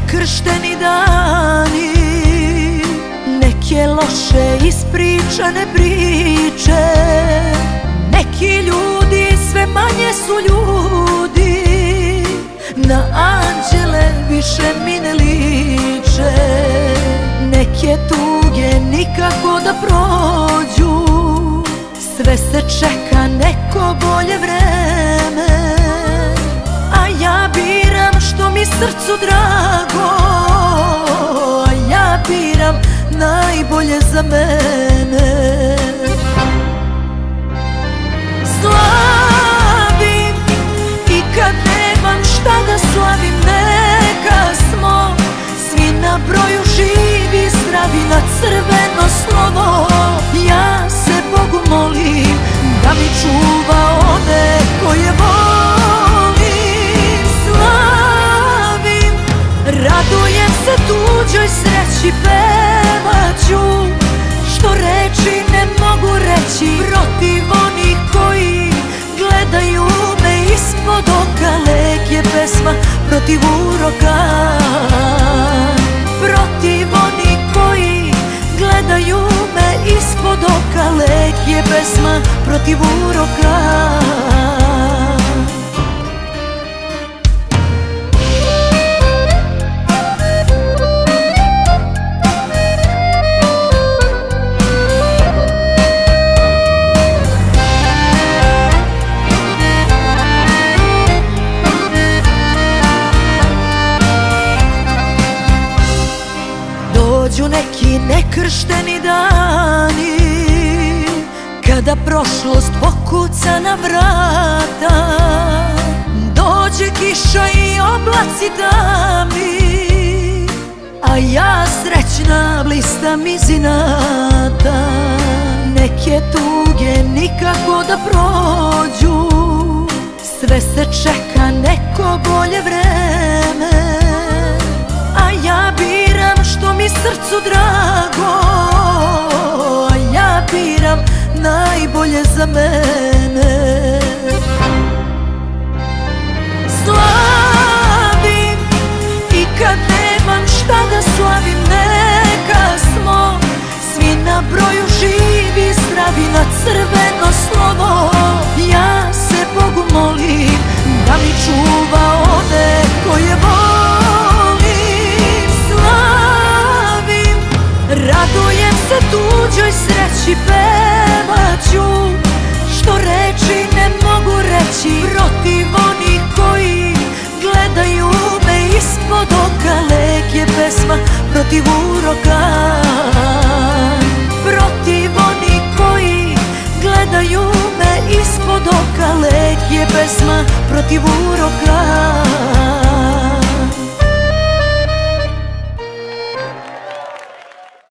nekršteni dani, neke loše ispričane priče. Neki ljudi sve manje su ljudi, na anđele više mi ne liče. Neke tuge nikako da prođu, sve se čeka neko bolje vreme. A ja biram što mi srcu drago, a ja biram najbolje za mene. Slavim i kad nemam šta da slavim, neka smo svi na broju živi, zdravi, na crveno slovo. Ja se Bogu molim da mi čuva one koje volim. Slavim, radujem se tuđoj sreći, pevaću što reči ne mogu reći, protiv onih koji gledaju me ispod oka. Lek je pesma protiv uroka, protiv onih koji gledaju me ispod oka. Lek je pesma protiv uroka. Dođu neki nekršteni dani, kada prošlost pokuca na vrata. Dođe kiša i oblaci tami, a ja srećna blistam iz inata. Neke tuge nikako da prođu, sve se čeka neko bolje vreme. A ja biram što mi srcu drago, a ja biram najbolje za mene. Slavim i kad nemam šta da slavim, neka smo svi na broju živi, zdravi, na crveno slovo. Ja se Bogu molim da mi čuva one koje volim. Slavim, radujem se tuđoj sreći, pevaću što reči ne mogu reći, protiv onih koji gledaju me ispod oka. Lek je pesma protiv uroka, protiv onih koji gledaju me ispod oka. Lek je pesma protiv uroka.